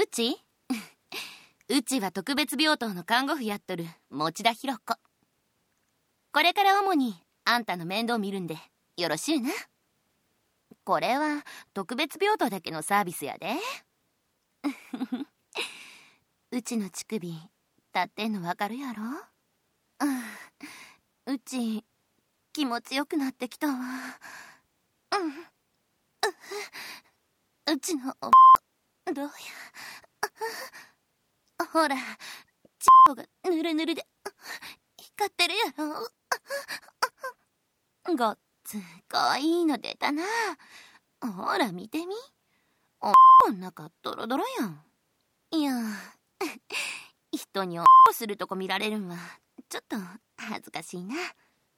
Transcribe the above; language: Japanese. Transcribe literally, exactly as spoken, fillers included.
うちうちは特別病棟の看護婦やっとる持田博子。これから主にあんたの面倒見るんでよろしゅうな。これは特別病棟だけのサービスやで。うちの乳首立ってんのわかるやろ。うち気持ちよくなってきたわ。うちのおどうや。ほら、ちっがぬるぬるで光ってるやろ。ごっつかわいいの出たな。ほら見てみ。おこん中ドロドロやん。いや、人におするとこ見られるんはちょっと恥ずかしいな。